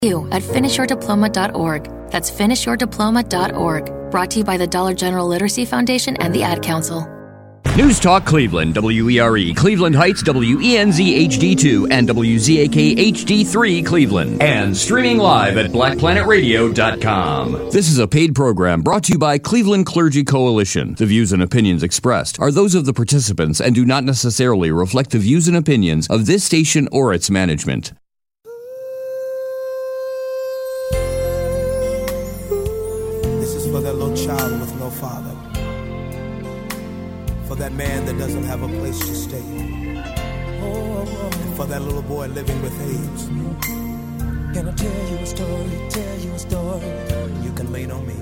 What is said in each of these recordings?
You at finishyourdiploma.org. That's finishyourdiploma.org. Brought to you by the Dollar General Literacy Foundation and the Ad Council. News Talk Cleveland, WERE, Cleveland Heights, WENZ HD2, and WZAK HD3 Cleveland. And streaming live at blackplanetradio.com. This is a paid program brought to you by Cleveland Clergy Coalition. The views and opinions expressed are those of the participants and do not necessarily reflect the views and opinions of this station or its management. For that little child with no father, for that man that doesn't have a place to stay, and for that little boy living with AIDS. Can I tell you a story, you can lean on me.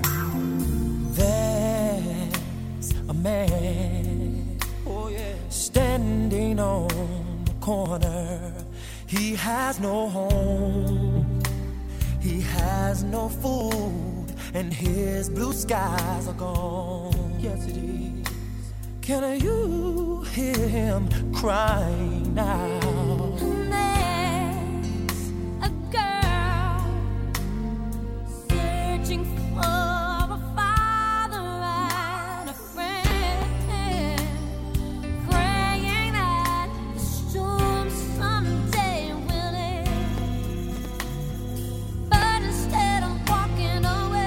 There's a man, standing on the corner. He has no home, he has no food, and his blue skies are gone. Yes, it is. Can you hear him crying now? There's a girl searching for a father and a friend, praying that the storm someday will end. But instead of walking away,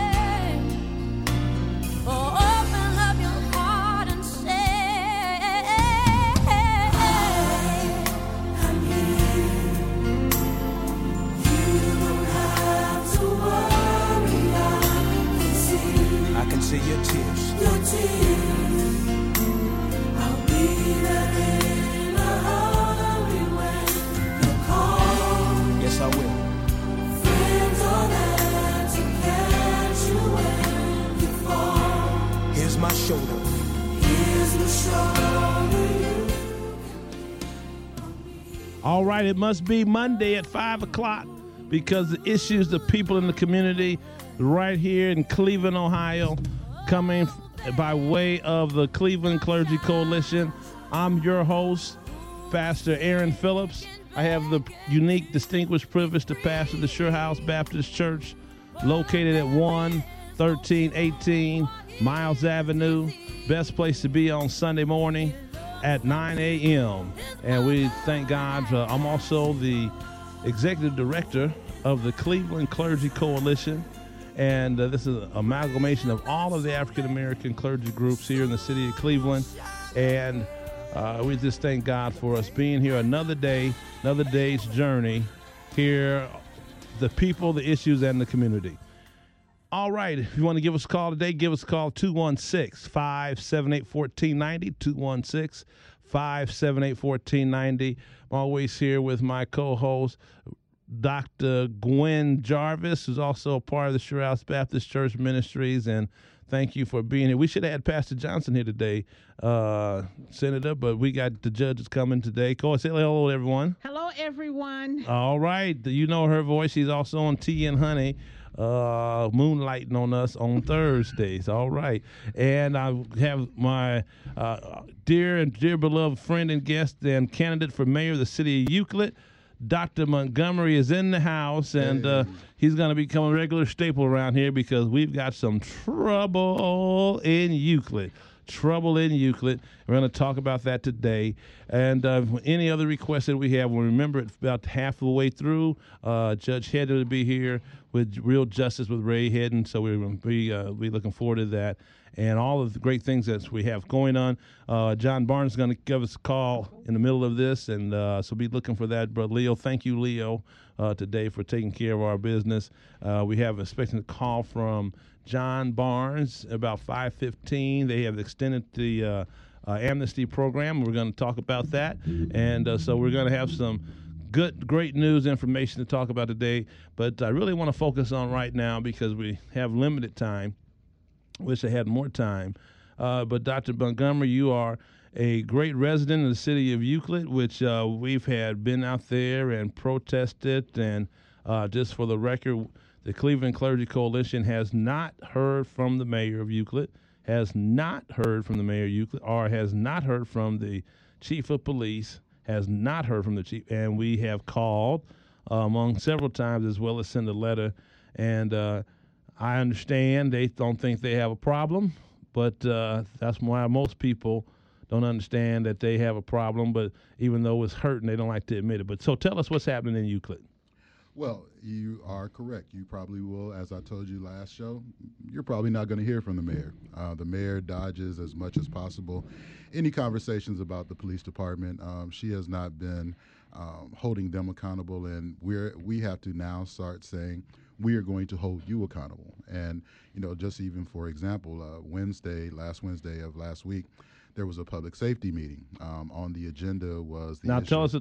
see your tears. I'll be there in a hurry when you call. Yes, I will. Friends are there to catch you when you fall. Here's my shoulder. Here's the shoulder All right, it must be Monday at 5 o'clock because the issues the people in the community right here in Cleveland, Ohio, coming by way of the Cleveland Clergy Coalition. I'm your host, Pastor Aaron Phillips. I have the unique, distinguished privilege to pastor the Sure House Baptist Church, located at 11318 Miles Avenue. Best place to be on Sunday morning at 9 a.m. And we thank God. I'm also the executive director of the Cleveland Clergy Coalition. And this is an amalgamation of all of the African-American clergy groups here in the city of Cleveland. And we just thank God for us being here another day, another day's journey here, the people, the issues, and the community. All right, if you want to give us a call today, give us a call, 216-578-1490, 216-578-1490. I'm always here with my co-host, Dr. Gwen Jarvis, who's also a part of the Sure House Baptist Church Ministries, and thank you for being here. We should have had Pastor Johnson here today, Senator, but we got the judges coming today. Go and say hello, everyone. Hello, everyone. All right. You know her voice. She's also on Tea and Honey, moonlighting on us on Thursdays. All right. And I have my dear beloved friend and guest and candidate for mayor of the city of Euclid, Dr. Montgomery is in the house, and he's going to become a regular staple around here because we've got some trouble in Euclid. We're going to talk about that today. And any other requests that we have, we'll remember it about half the way through. Judge Hedden will be here with Real Justice with Ray Hedden, so we're going to be looking forward to that. And all of the great things that we have going on. John Barnes is going to give us a call in the middle of this, and so be looking for that. Brother Leo, thank you, Leo, today for taking care of our business. We have expecting a call from John Barnes about 5:15. They have extended the amnesty program. We're going to talk about that, and so we're going to have some great news information to talk about today. But I really want to focus on right now because we have limited time. Wish I had more time. But Dr. Montgomery, you are a great resident of the city of Euclid, which we've been out there and protested. And just for the record, the Cleveland Clergy Coalition has not heard from the mayor of Euclid, or has not heard from the chief of police, has not heard from the chief. And we have called among several times, as well as send a letter. And I understand they don't think they have a problem, but that's why most people don't understand that they have a problem. But even though it's hurting, they don't like to admit it. But so tell us what's happening in Euclid. Well, you are correct. You probably will, as I told you last show, you're probably not going to hear from the mayor. The mayor dodges as much as possible any conversations about the police department. She has not been holding them accountable, and we have to now start saying we are going to hold you accountable. And, just even for example, last Wednesday of last week, there was a public safety meeting. On the agenda was the issue. Tell us,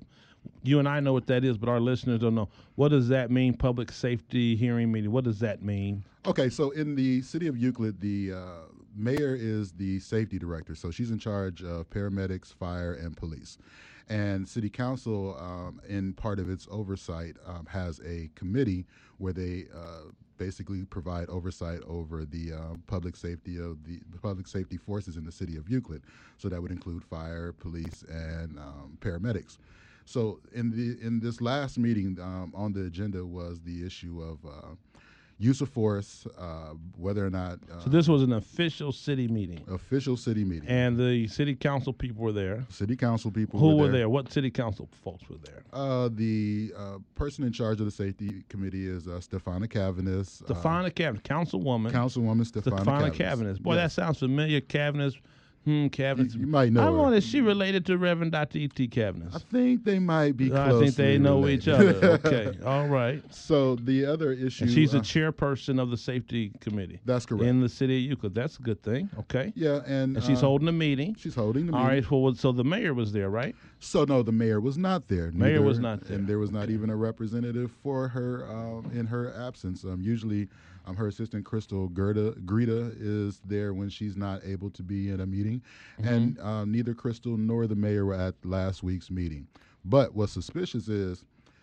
you and I know what that is, but our listeners don't know. What does that mean, public safety hearing meeting? What does that mean? Okay, so in the city of Euclid, the mayor is the safety director. So she's in charge of paramedics, fire, and police. And city council, in part of its oversight, has a committee where they basically provide oversight over the public safety forces in the city of Euclid. So that would include fire, police, and paramedics. So in this last meeting, on the agenda was the issue of use of force, whether or not. So this was an official city meeting. Official city meeting. And the city council people were there. City council people Who were there? What city council folks were there? The person in charge of the safety committee is Stefana Cavanis. Stefana Cavanis, councilwoman. Councilwoman Stefana Cavanis. Boy, yes. That sounds familiar. Cavanis. Cavanis. You might know. I her. wonder, is she related to Reverend Dr. E.T. Cavanis? I think they might be close. I think they know each other. Okay, all right. So the other issue... And she's the chairperson of the safety committee. That's correct. In the city of Euclid. That's a good thing. Okay. Yeah, and she's holding a meeting. She's holding the meeting. All right, well, so the mayor was there, right? So, no, the mayor was not there. Mayor was not there. And there was not even a representative for her in her absence. Usually... her assistant, Crystal Greta, is there when she's not able to be in a meeting. Mm-hmm. And neither Crystal nor the mayor were at last week's meeting. But what's suspicious is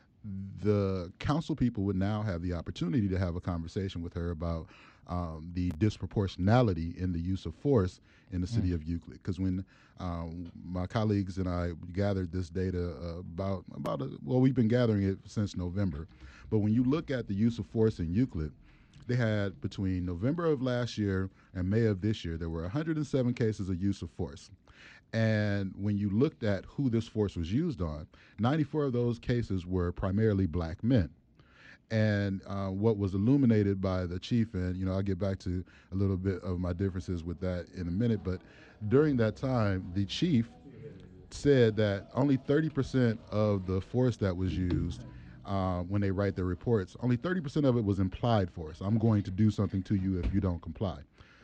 the council people would now have the opportunity to have a conversation with her about the disproportionality in the use of force in the city of Euclid. Because when my colleagues and I gathered this data we've been gathering it since November. But when you look at the use of force in Euclid, they had between November of last year and May of this year, there were 107 cases of use of force. And when you looked at who this force was used on, 94 of those cases were primarily black men. And what was illuminated by the chief, and I'll get back to a little bit of my differences with that in a minute, but during that time, the chief said that only 30% of the force that was used when they write their reports, only 30% of it was implied force. I'm going to do something to you if you don't comply.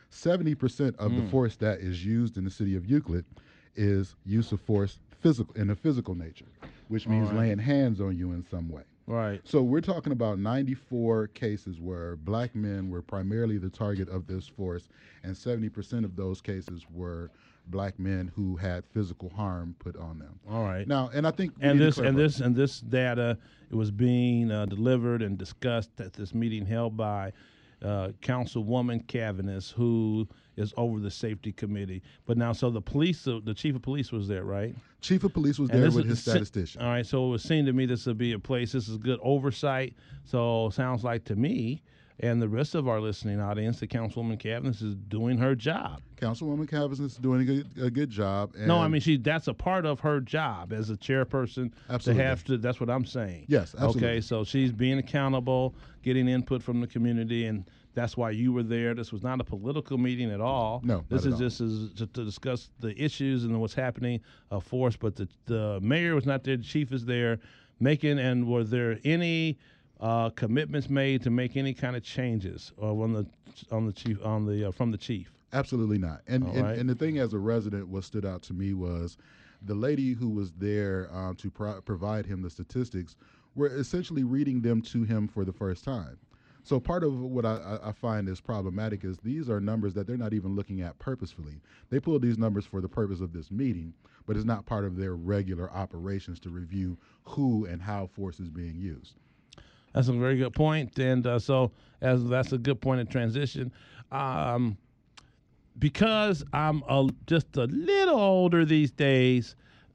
70% of the force that is used in the city of Euclid is use of force in a physical nature, which means laying hands on you in some way. Right. So we're talking about 94 cases where black men were primarily the target of this force, and 70% of those cases were black men who had physical harm put on them. All right. Now, and I think this data, it was being delivered and discussed at this meeting held by Councilwoman Cavanis, who is over the safety committee. But now, so the chief of police was there, right? Chief of police was there with his statistician. All right. So it would seem to me this would be a place. This is good oversight. So sounds like to me, and the rest of our listening audience, that Councilwoman Cavanis is doing her job. Councilwoman Cavanis is doing a good job. And no, I mean that's a part of her job as a chairperson. Absolutely. That's what I'm saying. Yes, absolutely. Okay, so she's being accountable, getting input from the community, and that's why you were there. This was not a political meeting at all. No, this is to discuss the issues and what's happening for us. But the mayor was not there. The chief is there, and were there any commitments made to make any kind of changes from the chief? Absolutely not. And the thing as a resident, what stood out to me was the lady who was there to provide him the statistics were essentially reading them to him for the first time. So part of what I find is problematic is these are numbers that they're not even looking at purposefully. They pulled these numbers for the purpose of this meeting, but it's not part of their regular operations to review who and how force is being used. That's a very good point, and so that's a good point of transition. Because I'm just a little older these days,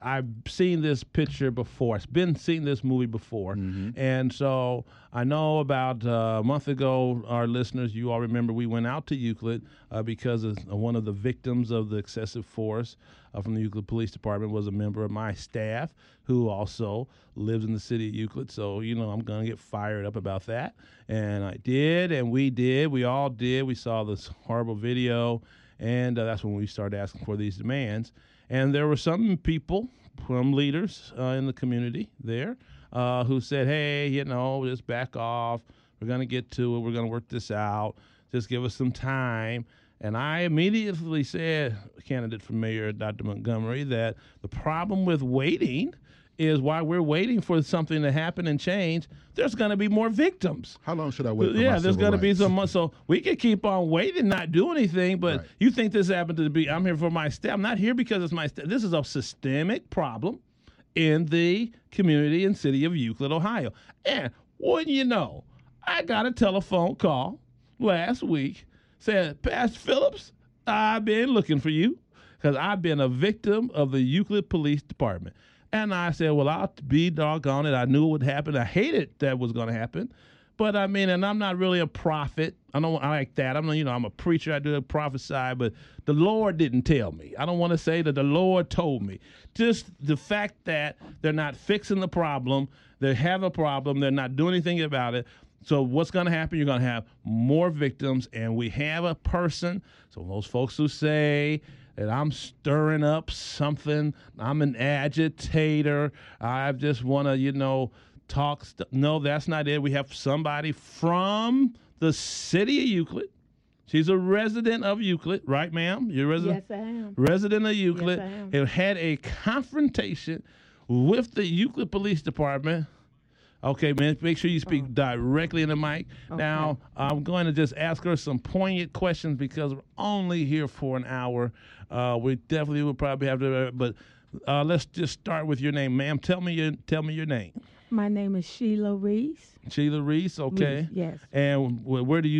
I've seen this picture before. I've been seeing this movie before. And so I know about a month ago, our listeners, you all remember we went out to Euclid because of one of the victims of the excessive force from the Euclid Police Department was a member of my staff who also lives in the city of Euclid. So, I'm going to get fired up about that. And I did, and we all did. We saw this horrible video, and that's when we started asking for these demands. And there were some people, some leaders in the community there who said, hey, just back off. We're going to get to it. We're going to work this out. Just give us some time. And I immediately said, candidate for mayor, Dr. Montgomery, that the problem with waiting is while we're waiting for something to happen and change, there's going to be more victims. How long should I wait for Yeah, my there's civil going to be rights? some months. So we can keep on waiting, not do anything, but Right. you think this happened to be, I'm here for my staff. I'm not here because it's my staff. This is a systemic problem in the community and city of Euclid, Ohio. And wouldn't you know, I got a telephone call last week, said, Pastor Phillips, I've been looking for you because I've been a victim of the Euclid Police Department. And I said, well, I'll be doggone it. I knew it would happen. I hated that was going to happen. But and I'm not really a prophet. I like that. I'm a preacher. I do prophesy, but the Lord didn't tell me. I don't want to say that the Lord told me. Just the fact that they're not fixing the problem. They have a problem. They're not doing anything about it. So what's going to happen? You're going to have more victims, and we have a person. So those folks who say that I'm stirring up something, I'm an agitator, I just want to, talk. No, that's not it. We have somebody from the city of Euclid. She's a resident of Euclid, right, ma'am? You're a resident? Yes, I am. Resident of Euclid. Yes, I am. It had a confrontation with the Euclid Police Department. Okay, man, make sure you speak directly in the mic. Okay. Now, I'm going to just ask her some poignant questions because we're only here for an hour. We definitely will probably have to, but let's just start with your name, ma'am. Tell me your name. My name is Sheila Reese. Sheila Reese, okay. Reese, yes. And where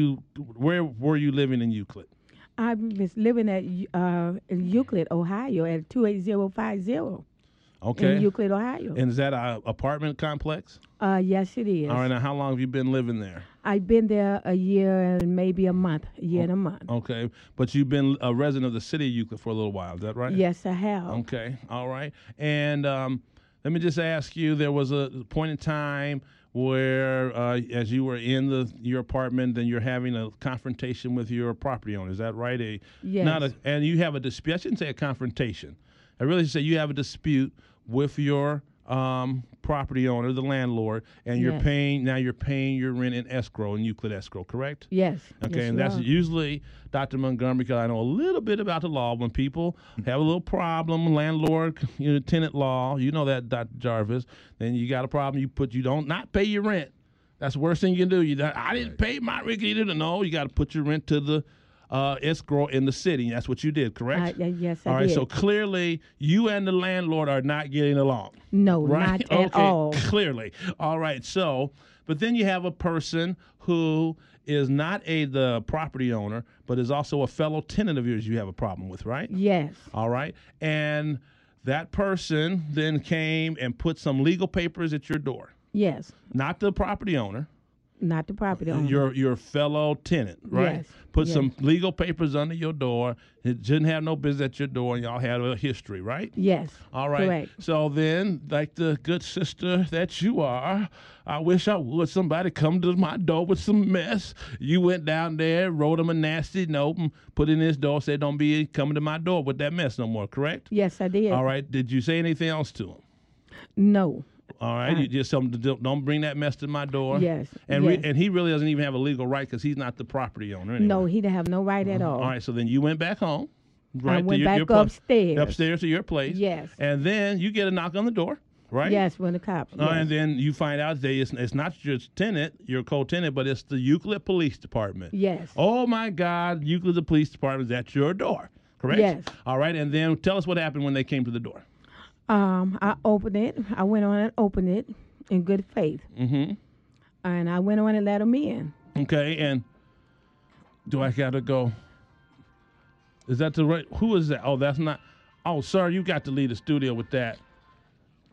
were you living in Euclid? I was living at in Euclid, Ohio, at 28050 Okay. in Euclid, Ohio. And is that an apartment complex? Yes, it is. All right, now how long have you been living there? I've been there a year and maybe a month, and a month. Okay, but you've been a resident of the city of Euclid for a little while, is that right? Yes, I have. Okay, all right. And let me just ask you, there was a point in time where as you were in your apartment, then you're having a confrontation with your property owner, is that right? Yes. And you have a dispute. I shouldn't say a confrontation. I really should say you have a dispute with your property owner, the landlord, and you're Yes. paying your rent in escrow, in Euclid escrow, correct? Yes. Okay, yes, and you that's are. usually, Dr. Montgomery, because I know a little bit about the law. When people have a little problem, landlord, tenant law, you know that, Dr. Jarvis, then you got a problem, you don't not pay your rent. That's the worst thing you can do. I didn't pay my rent. You got to put your rent to the escrow in the city. That's what you did, correct? Yes, I All right, did. so clearly you and the landlord are not getting along. No, Right? not at all. Clearly. All right. So, but then you have a person who is not the property owner, but is also a fellow tenant of yours you have a problem with, right? Yes. All right. And that person then came and put some legal papers at your door. Yes. Not the property owner, Not the property owner. your fellow tenant, right? Yes, Put yes. some legal papers under your door. It didn't have no business at your door, and y'all had a history, right? Yes. All right. Correct. So then, like the good sister that you are, I wish I would somebody come to my door with some mess. You went down there, wrote him a nasty note, and put it in his door, said, don't be coming to my door with that mess no more, correct? Yes, I did. All right. Did you say anything else to him? No. All right. You just told him to don't bring that mess to my door. Yes, And yes. and he really doesn't even have a legal right because he's not the property owner anyway. No, he didn't have no right at all. All right. So then you went back home. Right, went to your back place. upstairs. Upstairs to your place. Yes. And then you get a knock on the door, right? Yes, when the cops. Yes. And then you find out that it's not your tenant, your co-tenant, but it's the Euclid Police Department. Yes. Oh, my God, Euclid the Police Department is at your door, correct? Yes. All right, and then tell us what happened when they came to the door. I opened it. I went on and opened it in good faith. Mm-hmm. And I went on and let them in. Okay, and do I got to go? Is that the right? Who is that? Oh, that's not. Oh, sir, you got to leave the studio with that.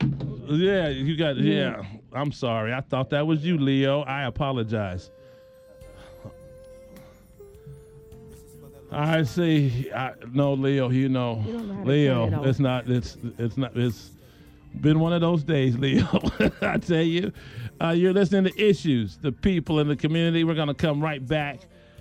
Yeah, you got. Yeah, I'm sorry. I thought that was you, Leo. I apologize. I see. No, Leo. You know, don't know how to turn it Leo. off. It's not. It's not. It's been one of those days, Leo. I tell you. You're listening to Issues, the people in the community. We're gonna come right back.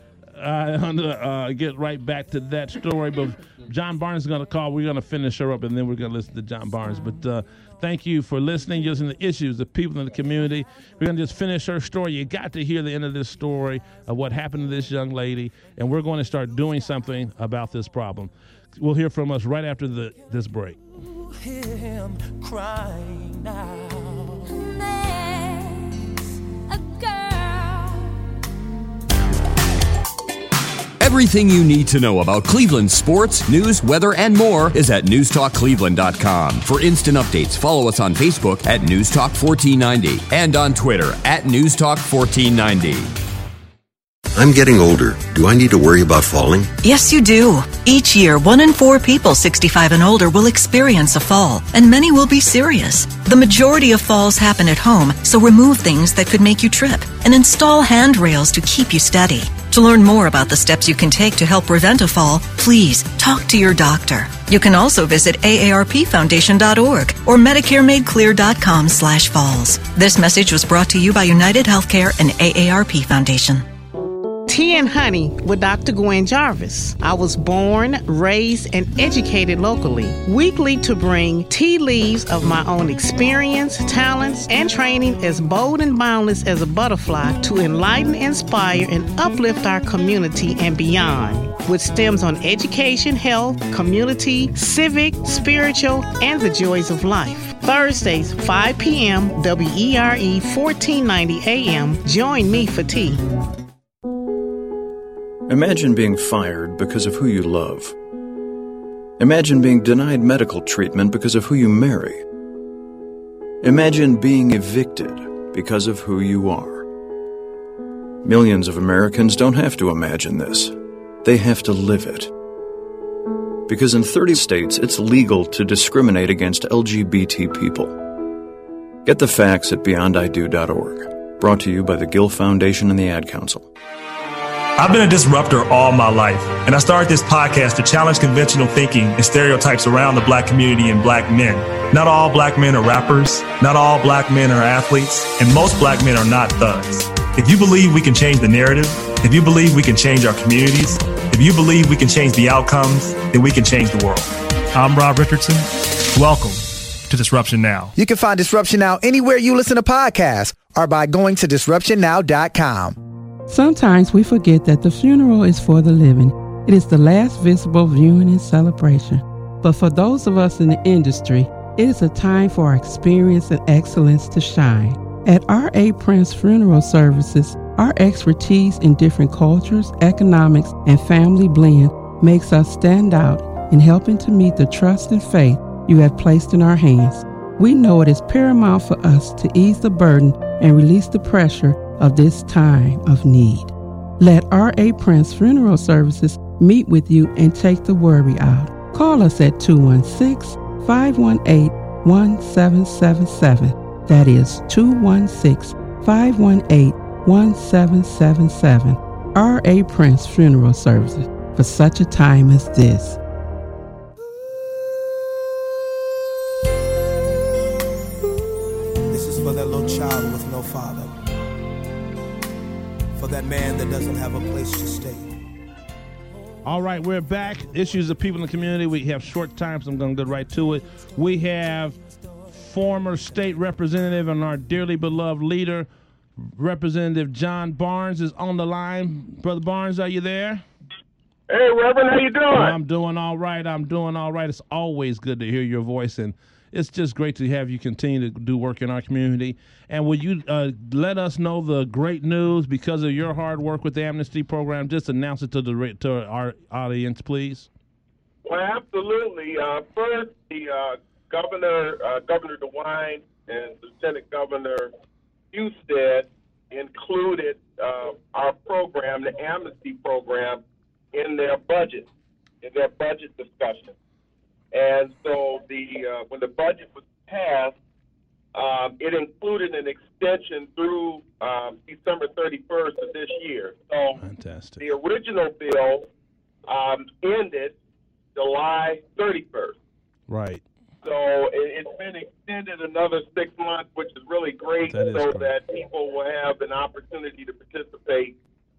Get right back to that story, but John Barnes is going to call. We're going to finish her up, and then we're going to listen to John Barnes. But thank you for listening. You're listening to Issues, the people in the community. We're going to just finish her story. You got to hear the end of this story of what happened to this young lady, and we're going to start doing something about this problem. We'll hear from us right after this break. Hear him crying now. There's a girl. Everything you need to know about Cleveland sports, news, weather, and more is at newstalkcleveland.com. For instant updates, follow us on Facebook at newstalk1490 and on Twitter at newstalk1490. I'm getting older. Do I need to worry about falling? Yes, you do. Each year, 1 in 4 people 65 and older will experience a fall, and many will be serious. The majority of falls happen at home, so remove things that could make you trip and install handrails to keep you steady. To learn more about the steps you can take to help prevent a fall, please talk to your doctor. You can also visit aarpfoundation.org or medicaremadeclear.com/falls. This message was brought to you by United Healthcare and AARP Foundation. Tea and Honey with Dr. Gwen Jarvis. I was born, raised, and educated locally. Weekly to bring tea leaves of my own experience, talents, and training as bold and boundless as a butterfly to enlighten, inspire, and uplift our community and beyond. With stems on education, health, community, civic, spiritual, and the joys of life. Thursdays, 5 p.m., WERE 1490 AM. Join me for tea. Imagine being fired because of who you love. Imagine being denied medical treatment because of who you marry. Imagine being evicted because of who you are. Millions of Americans don't have to imagine this. They have to live it. Because in 30 states, it's legal to discriminate against LGBT people. Get the facts at beyondido.org. Brought to you by the Gill Foundation and the Ad Council. I've been a disruptor all my life, and I started this podcast to challenge conventional thinking and stereotypes around the black community and black men. Not all black men are rappers, not all black men are athletes, and most black men are not thugs. If you believe we can change the narrative, if you believe we can change our communities, if you believe we can change the outcomes, then we can change the world. I'm Rob Richardson. Welcome to Disruption Now. You can find Disruption Now anywhere you listen to podcasts or by going to disruptionnow.com. Sometimes we forget that the funeral is for the living. It is the last visible viewing and celebration. But for those of us in the industry, it is a time for our experience and excellence to shine. At R.A. Prince Funeral Services, our expertise in different cultures, economics, and family blend makes us stand out in helping to meet the trust and faith you have placed in our hands. We know it is paramount for us to ease the burden and release the pressure of this time of need. Let R.A. Prince Funeral Services meet with you and take the worry out. Call us at 216-518-1777. That is 216-518-1777. R.A. Prince Funeral Services, for such a time as this. This is for that little child with no father. For that man that doesn't have a place to stay. All right, we're back. Issues of people in the community. We have short time, so I'm going to go right to it. We have former state representative and our dearly beloved leader, Representative John Barnes, is on the line. Brother Barnes, are you there? Hey, Reverend, how you doing? I'm doing all right. It's always good to hear your voice, and it's just great to have you continue to do work in our community. And will you let us know the great news because of your hard work with the Amnesty Program? Just announce it to our audience, please. Well, absolutely. First, the Governor DeWine and Lieutenant Governor Husted included our program, the Amnesty Program, in their budget discussion. And so when the budget was passed, it included an extension through December 31st of this year. So fantastic. The original bill ended July 31st. Right. So it's been extended another 6 months, which is really great, that people will have an opportunity to participate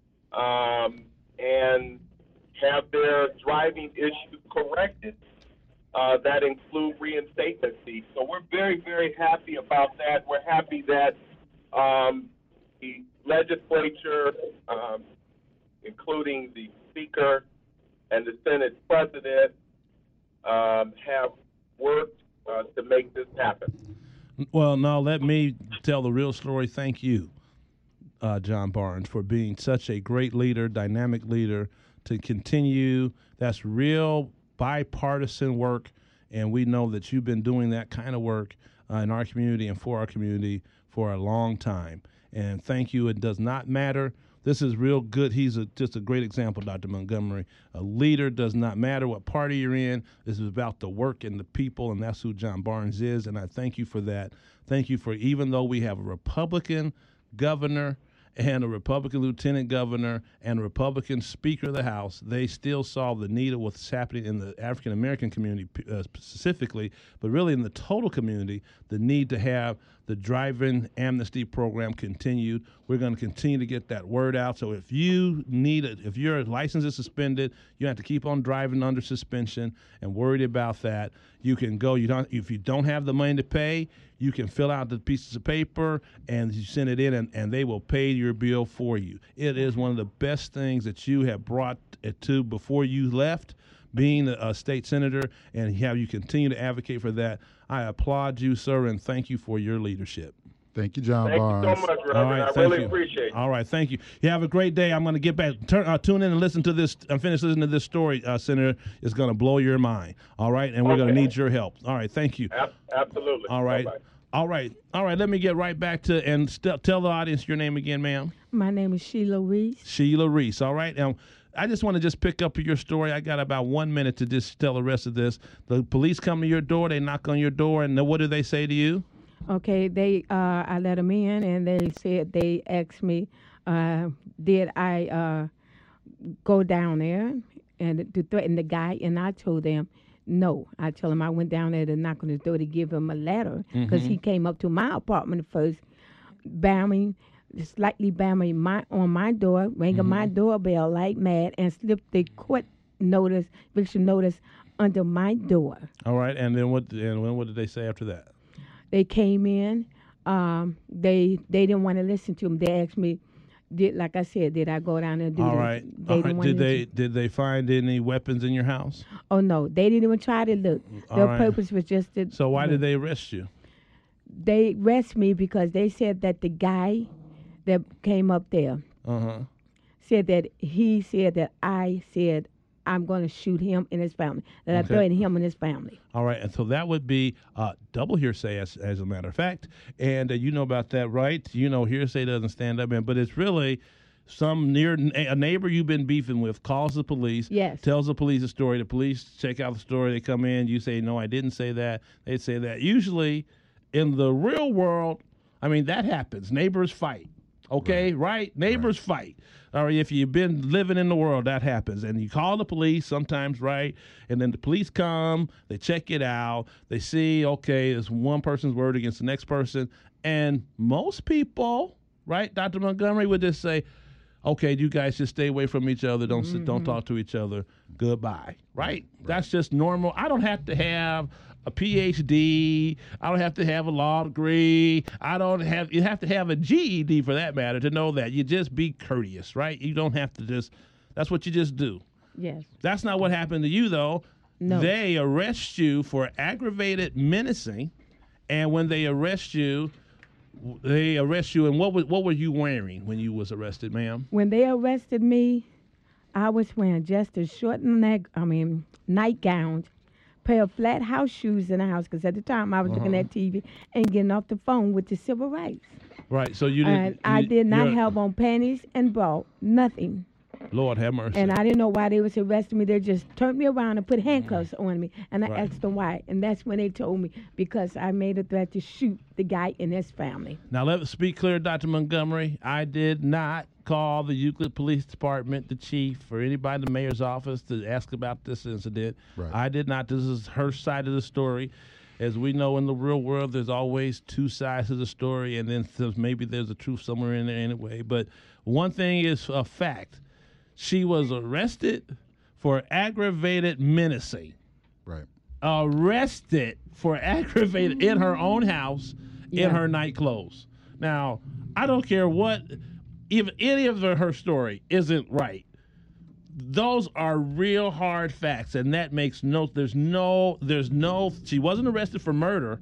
and have their driving issues corrected. That include reinstatement fees. So we're very, very happy about that. We're happy that the legislature, including the Speaker and the Senate President, have worked to make this happen. Well, now let me tell the real story. Thank you, John Barnes, for being such a great leader, dynamic leader, to continue. That's real bipartisan work, and we know that you've been doing that kind of work in our community and for our community for a long time. And thank you. It does not matter. This is real good. He's just a great example, Dr. Montgomery. A leader does not matter what party you're in. This is about the work and the people, and that's who John Barnes is, and I thank you for that. Thank you for, even though we have a Republican governor and a Republican lieutenant governor and a Republican Speaker of the House, they still saw the need of what's happening in the African-American community specifically, but really in the total community, the need to have the driving amnesty program continued. We're going to continue to get that word out. So if you need it, if your license is suspended, you have to keep on driving under suspension and worried about that. You can go. If you don't have the money to pay, you can fill out the pieces of paper and you send it in, and they will pay your bill for you. It is one of the best things that you have brought to before you left, being a state senator, and have you continue to advocate for that. I applaud you, sir, and thank you for your leadership. Thank you, John Barnes. Thank you so much, Reverend. All right, I really appreciate it. All right, thank you. You have a great day. I'm going to get back. Tune in and listen to this. I'm finished listening to this story, Senator. It's going to blow your mind. All right, and we're going to need your help. All right, thank you. Absolutely. All right. Bye-bye. All right. Let me get right back to and tell the audience your name again, ma'am. My name is Sheila Reese. Sheila Reese. All right. I just want to just pick up your story. I got about 1 minute to just tell the rest of this. The police come to your door. They knock on your door, and what do they say to you? Okay, I let them in, and they asked me, did I go down there and to threaten the guy, and I told them no. I told him I went down there to knock on his door to give him a letter because he came up to my apartment first, slightly banging on my door, ringing my doorbell like mad, and slipped the eviction notice under my door. All right, and then what did they say after that? They came in. They didn't want to listen to him. They asked me, did I go down there and do all this? Right. They all right. Did they find any weapons in your house? Oh no, they didn't even try to look. Their purpose was just to. So why did they arrest you? They arrested me because they said that the guy that came up there said that I said I'm going to shoot him and his family, that I threatened him and his family. All right, and so that would be double hearsay, as a matter of fact. And you know about that, right? You know hearsay doesn't stand up, but it's really a neighbor you've been beefing with calls the police, tells the police a story. The police check out the story. They come in. You say, no, I didn't say that. They say that. Usually in the real world, I mean, that happens. Neighbors fight. Okay, right? Neighbors fight. Or if you've been living in the world, that happens. And you call the police sometimes, right? And then the police come, they check it out, they see, okay, there's one person's word against the next person. And most people, right, Dr. Montgomery, would just say, okay, you guys just stay away from each other, don't talk to each other, goodbye, right? That's just normal. I don't have to have a PhD. I don't have to have a law degree. You have to have a GED for that matter to know that. You just be courteous, right? You don't have to that's what you just do. Yes. That's not what happened to you, though. No. They arrest you for aggravated menacing, and when they arrest you, and what were you wearing when you was arrested, ma'am? When they arrested me, I was wearing just a short nightgown, pair of flat house shoes in the house, because at the time I was looking at TV and getting off the phone with the civil rights. Right, so you didn't. And I did not have on panties and bra, nothing. Lord have mercy. And I didn't know why they was arresting me. They just turned me around and put handcuffs on me. And I asked them why. And that's when they told me, because I made a threat to shoot the guy and his family. Now, let's be clear, Dr. Montgomery. I did not call the Euclid Police Department, the chief, or anybody in the mayor's office to ask about this incident. Right. I did not. This is her side of the story. As we know, in the real world, there's always two sides to the story, and then maybe there's a truth somewhere in there anyway. But one thing is a fact. She was arrested for aggravated menacing. Right. Arrested for aggravated in her own house, in her night clothes. Now, I don't care what, if any of her story isn't right. Those are real hard facts, and that makes there's no, she wasn't arrested for murder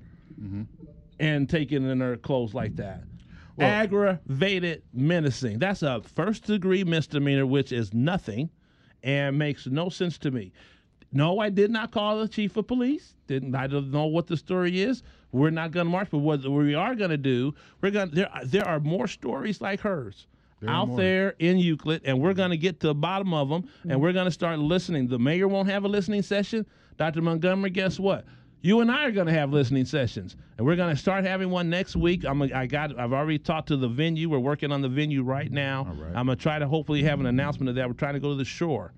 and taken in her clothes like that. Well, aggravated menacing. That's a first-degree misdemeanor, which is nothing and makes no sense to me. No, I did not call the chief of police. I don't know what the story is. We're not going to march, but what we are going to do, there are more stories like hers out there in Euclid, and we're going to get to the bottom of them, and we're going to start listening. The mayor won't have a listening session. Dr. Montgomery, guess what? You and I are going to have listening sessions, and we're going to start having one next week. I've already talked to the venue. We're working on the venue right now. All right. I'm going to try to hopefully have an announcement of that. We're trying to go to the Shore.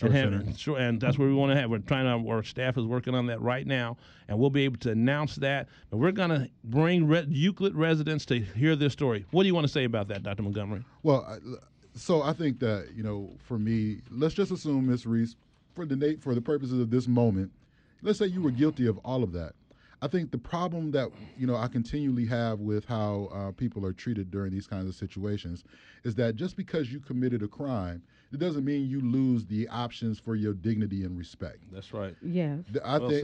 And that's where we want to have. Our staff is working on that right now, and we'll be able to announce that. And we're going to bring Euclid residents to hear this story. What do you want to say about that, Dr. Montgomery? Well, so I think that, for me, let's just assume, Ms. Reese, for the purposes of this moment, let's say you were guilty of all of that. I think the problem that, I continually have with how people are treated during these kinds of situations is that just because you committed a crime, it doesn't mean you lose the options for your dignity and respect. That's right. Yes. I think,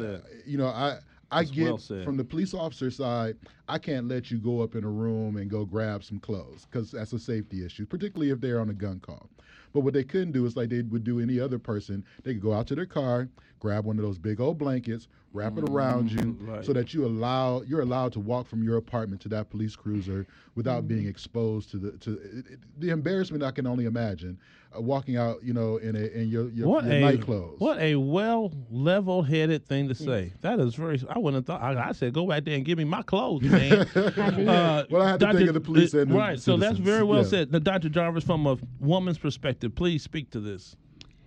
I get from the police officer side, I can't let you go up in a room and go grab some clothes because that's a safety issue, particularly if they're on a gun call. But what they couldn't do is like they would do any other person. They could go out to their car, grab one of those big old blankets, wrap it around you so that you're allowed to walk from your apartment to that police cruiser without being exposed to the embarrassment I can only imagine walking out, in your night clothes. What a level-headed thing to say. That is I wouldn't have thought. I said, go back there and give me my clothes, man. Well, I had to think of the police and the right. So that's very well said. Now, Dr. Jarvis, from a woman's perspective, please speak to this.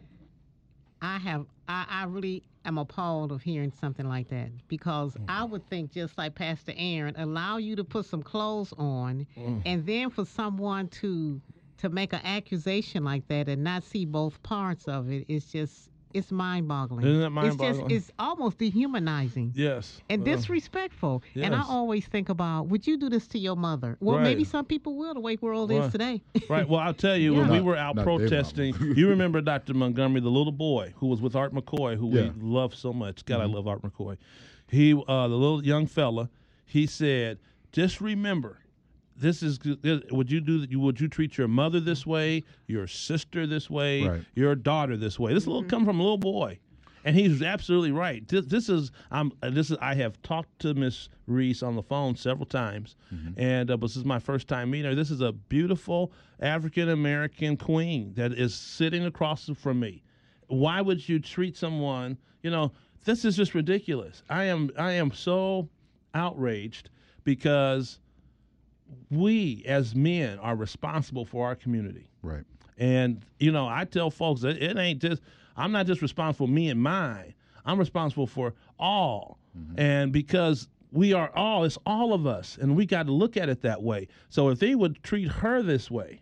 I really am appalled of hearing something like that because I would think, just like Pastor Aaron, allow you to put some clothes on and then for someone to make an accusation like that and not see both parts of it, it's mind-boggling. Isn't that mind-boggling? It's almost dehumanizing. Yes. And disrespectful. Yes. And I always think about, would you do this to your mother? Well, maybe some people will, the way the world is today. Right. Well, I'll tell you, when we were out protesting, you remember Dr. Montgomery, the little boy who was with Art McCoy, who we love so much. God, I love Art McCoy. He, the little young fella, he said, just remember, would you treat your mother this way, your sister this way, your daughter this way? This come from a little boy, and he's absolutely right. I have talked to Miss Reese on the phone several times, and this is my first time meeting her. This is a beautiful African American queen that is sitting across from me. Why would you treat someone? This is just ridiculous. I am so outraged because we as men are responsible for our community. Right. And, I tell folks that I'm not just responsible for me and mine. I'm responsible for all. And because we are all, it's all of us. And we got to look at it that way. So if they would treat her this way,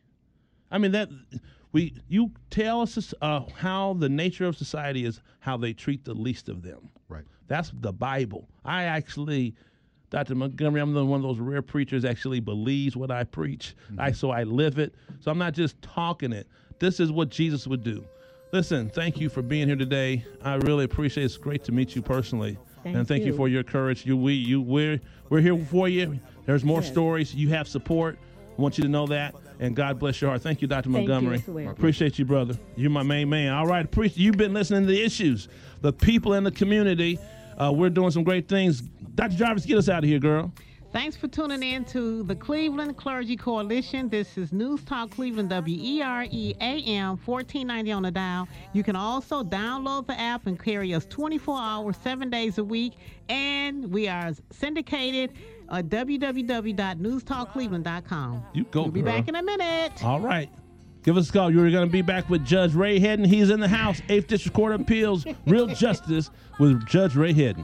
you tell us how the nature of society is, how they treat the least of them. Right. That's the Bible. Dr. Montgomery, I'm one of those rare preachers actually believes what I preach. So I live it. So I'm not just talking it. This is what Jesus would do. Listen, thank you for being here today. I really appreciate it. It's great to meet you personally. Thank you for your courage. We're here for you. There's more stories. You have support. I want you to know that. And God bless your heart. Thank you, Dr. Montgomery. Appreciate you, brother. You're my main man. All right, you've been listening to the issues, the people in the community. We're doing some great things. Dr. Jarvis, get us out of here, girl. Thanks for tuning in to the Cleveland Clergy Coalition. This is News Talk Cleveland, WERE AM 1490 on the dial. You can also download the app and carry us 24 hours, 7 days a week. And we are syndicated at www.newstalkcleveland.com. You go, We'll be girl. back in a minute. All right. Give us a call. You're going to be back with Judge Ray Hedden. He's in the house. 8th District Court of Appeals. Real Justice with Judge Ray Hedden.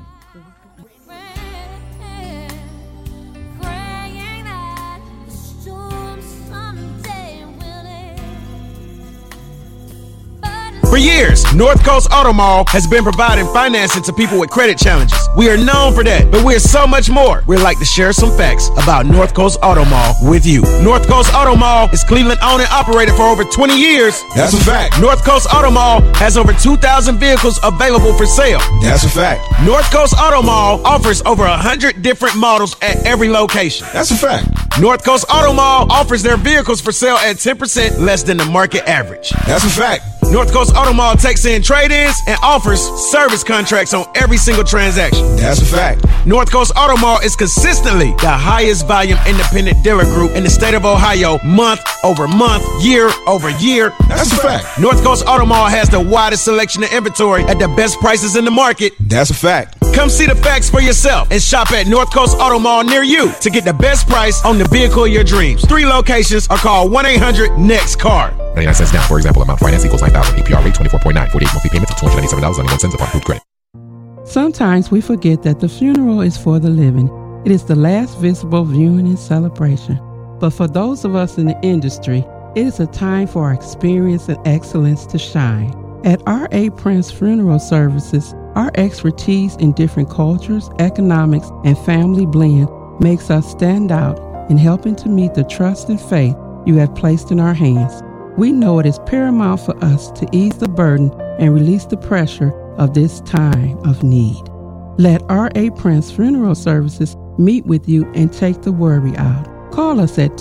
For years, North Coast Auto Mall has been providing financing to people with credit challenges. We are known for that, but we're so much more. We'd like to share some facts about North Coast Auto Mall with you. North Coast Auto Mall is Cleveland owned and operated for over 20 years. That's a fact. North Coast Auto Mall has over 2,000 vehicles available for sale. That's a fact. North Coast Auto Mall offers over 100 different models at every location. That's a fact. North Coast Auto Mall offers their vehicles for sale at 10% less than the market average. That's a fact. North Coast Auto Mall takes in trade-ins and offers service contracts on every single transaction. That's a fact. North Coast Auto Mall is consistently the highest volume independent dealer group in the state of Ohio, month over month, year over year. That's a fact. North Coast Auto Mall has the widest selection of inventory at the best prices in the market. That's a fact. Come see the facts for yourself and shop at North Coast Auto Mall near you to get the best price on the vehicle of your dreams. 3 locations are called 1-800-NEXT-CAR. 99 cents down. For example, amount finance equals $9,000. APR rate 24.9. 48 monthly payments of $297.91 upon approved credit. Sometimes we forget that the funeral is for the living. It is the last visible viewing and celebration. But for those of us in the industry, it is a time for our experience and excellence to shine. At R.A. Prince Funeral Services, our expertise in different cultures, economics, and family blend makes us stand out in helping to meet the trust and faith you have placed in our hands. We know it is paramount for us to ease the burden and release the pressure of this time of need. Let R.A. Prince Funeral Services meet with you and take the worry out. Call us at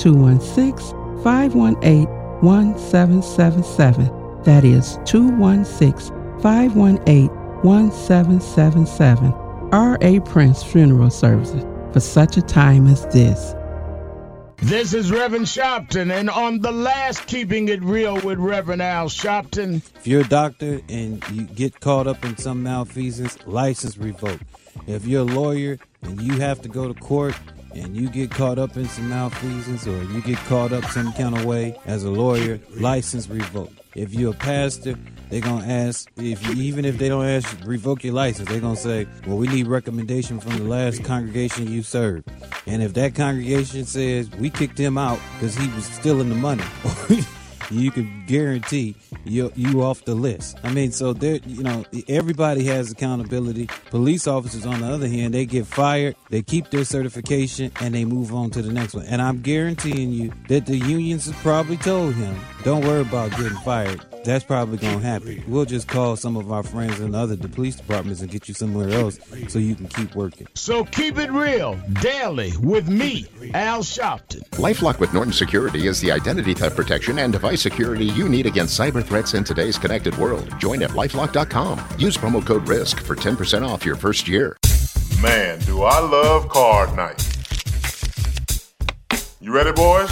216-518-1777. That is 216-518-1777. R.A. Prince Funeral Services, for such a time as this. This is Reverend Sharpton, and on the last Keeping It Real with Reverend Al Sharpton. If you're a doctor and you get caught up in some malfeasance, license revoked. If you're a lawyer and you have to go to court and you get caught up in some malfeasance or you get caught up some kind of way as a lawyer, license revoked. If you're a pastor, they're going to ask, even if they don't ask revoke your license, they're going to say, well, we need recommendation from the last congregation you served. And if that congregation says, we kicked him out because he was stealing the money, you can guarantee you off the list. I mean, so there, everybody has accountability. Police officers, on the other hand, they get fired, they keep their certification, and they move on to the next one. And I'm guaranteeing you that the unions have probably told him, don't worry about getting fired. That's probably going to happen. We'll just call some of our friends in the police departments and get you somewhere else so you can keep working. So keep it real daily with me, Al Sharpton. LifeLock with Norton Security is the identity theft protection and device security you need against cyber threats in today's connected world. Join at LifeLock.com. Use promo code RISK for 10% off your first year. Man, do I love card night. You ready, boys?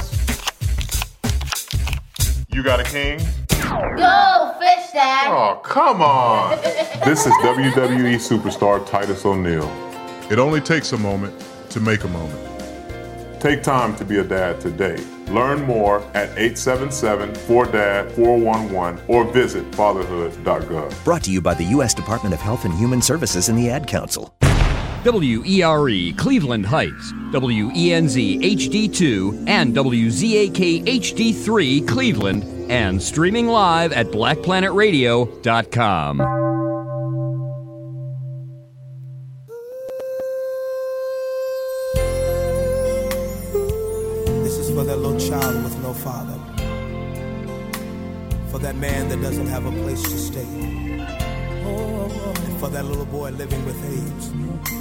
You got a king? Go, fish dad. Oh, come on. This is WWE superstar Titus O'Neil. It only takes a moment to make a moment. Take time to be a dad today. Learn more at 877-4DAD-411 or visit fatherhood.gov. Brought to you by the U.S. Department of Health and Human Services and the Ad Council. WERE Cleveland Heights, WENZ HD2, and WZAK HD3 Cleveland, and streaming live at blackplanetradio.com. This is for that little child with no father, for that man that doesn't have a place to stay, and for that little boy living with AIDS.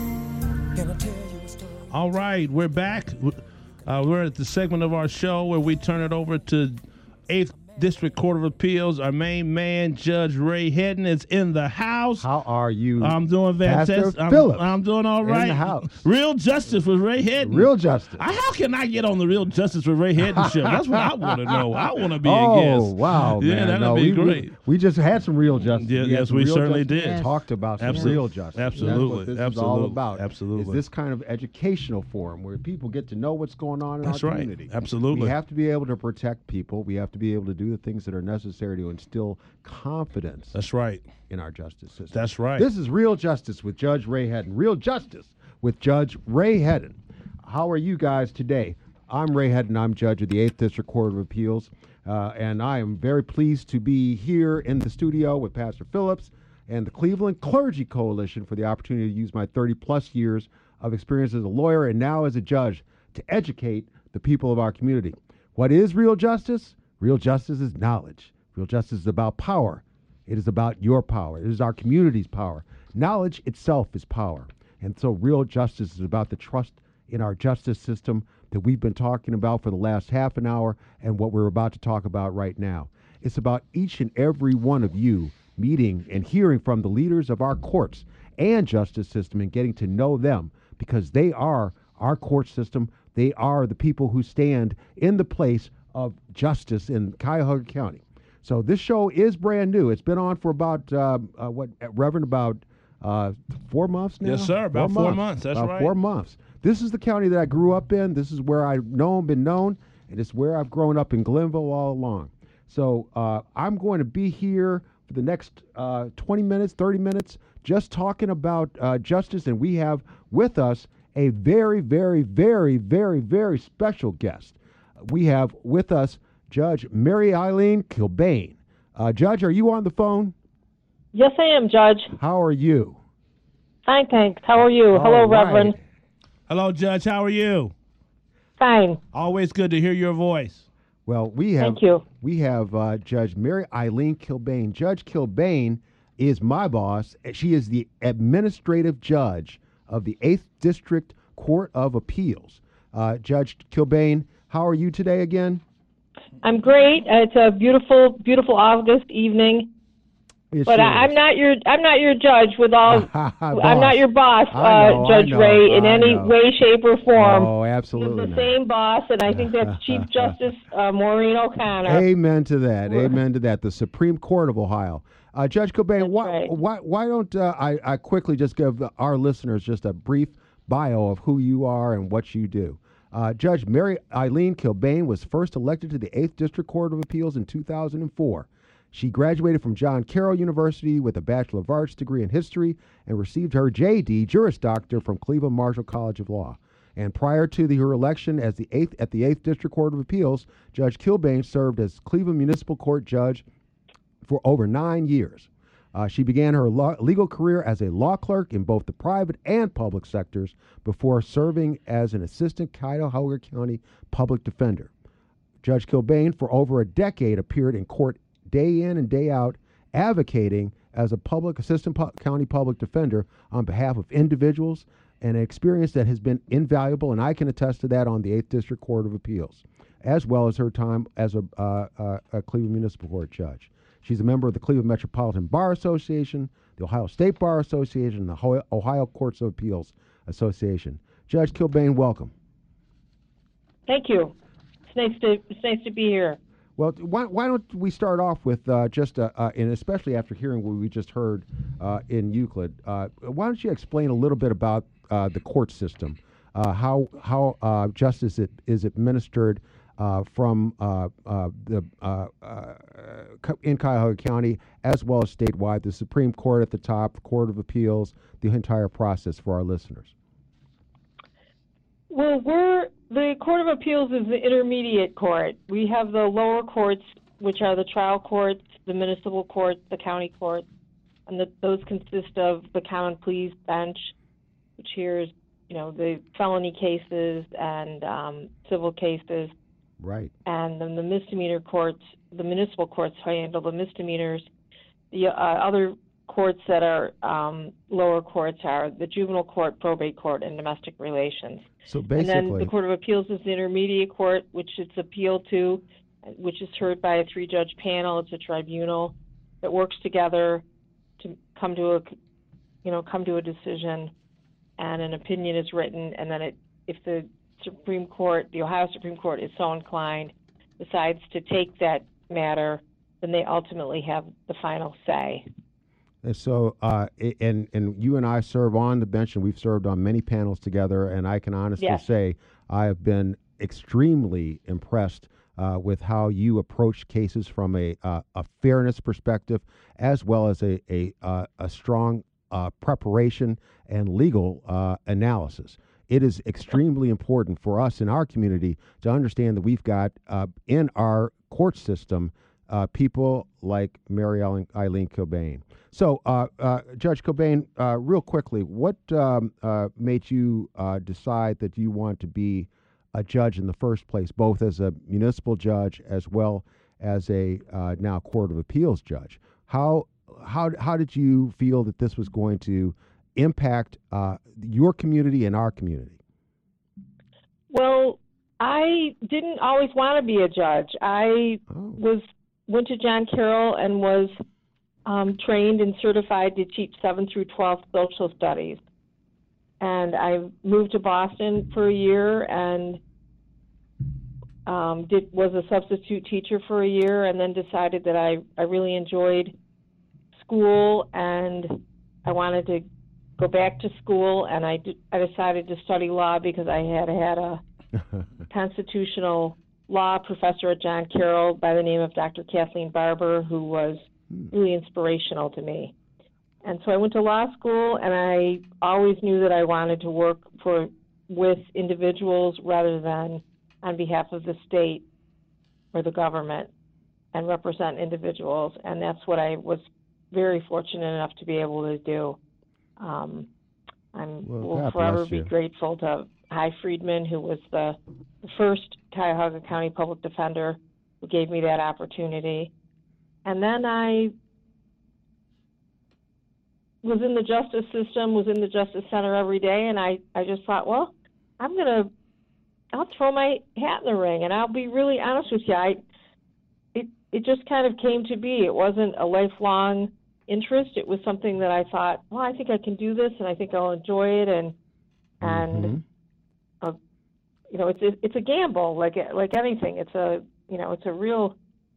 All right, we're back. We're at the segment of our show where we turn it over to 8th District Court of Appeals. Our main man, Judge Ray Hedden, is in the house. How are you? I'm doing fantastic. Pastor Phillips I'm doing all right. in the house. Real Justice with Ray Hedden. Real Justice. How can I get on the Real Justice with Ray Hedden show? That's what I want to know. I want to be a guest. Oh, wow, yeah, man. that'd be great. We just had some Real Justice. Yeah, yes, we certainly did. Yes. Talked about some Absolutely. Real Justice. Absolutely. That's what this Absolutely. is all about. Absolutely. Is this kind of educational forum where people get to know what's going on in That's our right. community. Absolutely. We have to be able to protect people. We have to be able to do the things that are necessary to instill confidence. That's right. In our justice system. That's right. This is Real Justice with Judge Ray Hedden. Real Justice with Judge Ray Hedden. How are you guys today? I'm Ray Hedden. I'm judge of the 8th District Court of Appeals, and I am very pleased to be here in the studio with Pastor Phillips and the Cleveland Clergy Coalition for the opportunity to use my 30-plus years of experience as a lawyer and now as a judge to educate the people of our community. What is real justice? Real justice is knowledge. Real justice is about power. It is about your power. It is our community's power. Knowledge itself is power. And so real justice is about the trust in our justice system that we've been talking about for the last half an hour and what we're about to talk about right now. It's about each and every one of you meeting and hearing from the leaders of our courts and justice system and getting to know them because they are our court system. They are the people who stand in the place of justice in Cuyahoga County. So this show is brand new. It's been on for about, Reverend, about 4 months now? Yes, sir. About 4 months. That's right. 4 months. This is the county that I grew up in. This is where I've been known, and it's where I've grown up in Glenville all along. So I'm going to be here for the next 20 minutes, 30 minutes, just talking about justice, and we have with us a very, very, very, very, very special guest. We have with us Judge Mary Eileen Kilbane. Judge, are you on the phone? Yes, I am, Judge. How are you? Fine, thanks. How are you? Hello, right. Reverend. Hello, Judge. How are you? Fine. Always good to hear your voice. Well, we have Thank you. We have Judge Mary Eileen Kilbane. Judge Kilbane is my boss. She is the administrative judge of the 8th District Court of Appeals. Judge Kilbane, how are you today again? I'm great. It's a beautiful, beautiful August evening. But I'm not your judge with all. I'm not your boss, Judge Ray, in any way, shape, or form. Oh, absolutely. You're the same boss, and I think that's Chief Justice Maureen O'Connor. Amen to that. Amen to that. The Supreme Court of Ohio. Judge Kilbane, why don't I quickly just give our listeners just a brief bio of who you are and what you do. Judge Mary Eileen Kilbane was first elected to the 8th District Court of Appeals in 2004. She graduated from John Carroll University with a Bachelor of Arts degree in history and received her J.D. Juris Doctor from Cleveland Marshall College of Law. And prior to her election as at the 8th District Court of Appeals, Judge Kilbane served as Cleveland Municipal Court Judge for over 9 years. She began her legal career as a law clerk in both the private and public sectors before serving as an assistant Cuyahoga County public defender. Judge Kilbane, for over a decade, appeared in court day in and day out, advocating as a assistant county public defender on behalf of individuals, an experience that has been invaluable, and I can attest to that on the 8th District Court of Appeals, as well as her time as a Cleveland Municipal Court judge. She's a member of the Cleveland Metropolitan Bar Association, the Ohio State Bar Association, and the Ohio Courts of Appeals Association. Judge Kilbane, welcome. Thank you. It's nice to be here. Well, why don't we start off with and especially after hearing what we just heard in Euclid, why don't you explain a little bit about the court system, how justice is administered from in Cuyahoga County as well as statewide, the Supreme Court at the top, Court of Appeals, the entire process for our listeners. Well, the Court of Appeals is the intermediate court. We have the lower courts, which are the trial courts, the municipal courts, the county courts, and those consist of the common pleas bench, which hears, the felony cases and civil cases. Right. And then the misdemeanor courts, the municipal courts handle the misdemeanors. The other courts that are lower courts are the juvenile court, probate court, and domestic relations. So basically, and then the Court of Appeals is the intermediate court, which it's appealed to, which is heard by a 3-judge panel. It's a tribunal that works together to come to a decision, and an opinion is written, and then if the Supreme Court, the Ohio Supreme Court, is so inclined, decides to take that matter, then they ultimately have the final say. And so, and you and I serve on the bench, and we've served on many panels together, and I can honestly say I have been extremely impressed with how you approach cases from a fairness perspective, as well as a strong preparation and legal analysis. It is extremely important for us in our community to understand that we've got in our court system people like Mary Eileen Cobain. So, Judge Cobain, real quickly, what made you decide that you want to be a judge in the first place, both as a municipal judge as well as a now Court of Appeals judge? How did you feel that this was going to impact your community and our community? Well, I didn't always want to be a judge. I went to John Carroll and was trained and certified to teach 7th through 12th social studies. And I moved to Boston for a year and was a substitute teacher for a year, and then decided that I really enjoyed school and I wanted to go back to school, and I decided to study law because I had a constitutional law professor at John Carroll by the name of Dr. Kathleen Barber, who was really inspirational to me. And so I went to law school, and I always knew that I wanted to work with individuals rather than on behalf of the state or the government, and represent individuals. And that's what I was very fortunate enough to be able to do. Will forever be grateful to Hy Friedman, who was the first Cuyahoga County public defender who gave me that opportunity. And then I was in the justice system, was in the Justice Center every day, and I just thought, well, I'll throw my hat in the ring. And I'll be really honest with you, it just kind of came to be. It wasn't a lifelong interest. It was something that I thought, well, I think I can do this, and I think I'll enjoy it, and it's a gamble, like anything. It's a real.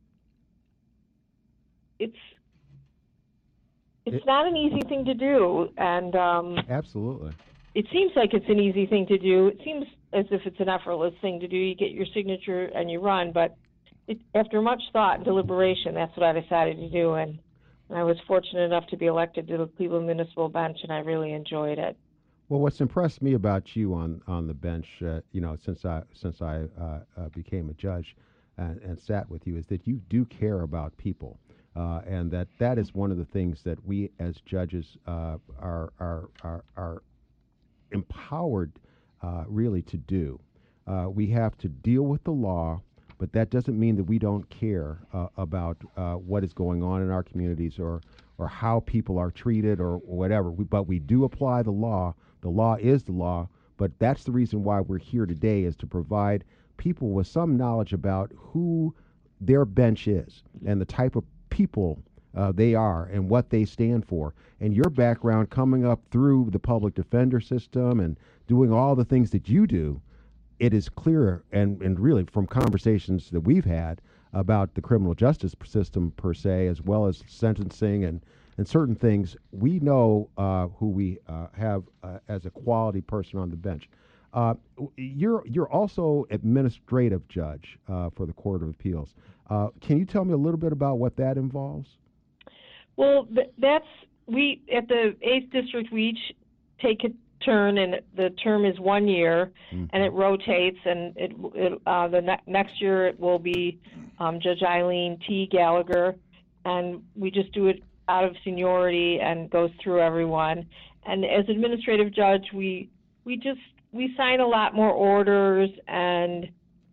It's not an easy thing to do, and absolutely, it seems like it's an easy thing to do. It seems as if it's an effortless thing to do. You get your signature and you run, but after much thought and deliberation, that's what I decided to do, and I was fortunate enough to be elected to the Cleveland Municipal Bench, and I really enjoyed it. Well, what's impressed me about you on the bench, since I became a judge and sat with you, is that you do care about people, and that is one of the things that we as judges are empowered really to do. We have to deal with the law, but that doesn't mean that we don't care about what is going on in our communities or how people are treated or whatever. But we do apply the law. The law is the law, but that's the reason why we're here today, is to provide people with some knowledge about who their bench is and the type of people they are and what they stand for. And your background coming up through the public defender system and doing all the things that you do, it is clear, and really from conversations that we've had about the criminal justice system per se, as well as sentencing and certain things, we know who we have as a quality person on the bench. You're also administrative judge for the Court of Appeals. Can you tell me a little bit about what that involves? Well, we at the 8th District, we each take a turn, and the term is 1 year, and it rotates, and next year it will be Judge Eileen T. Gallagher, and we just do it out of seniority and goes through everyone. And as administrative judge, we sign a lot more orders, and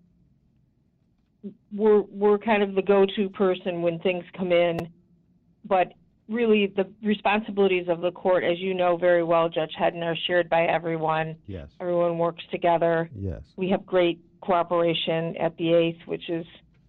we're kind of the go-to person when things come in. But really, the responsibilities of the court, as you know very well, Judge Hedden, are shared by everyone. Yes. Everyone works together. Yes. We have great cooperation at the 8th, which is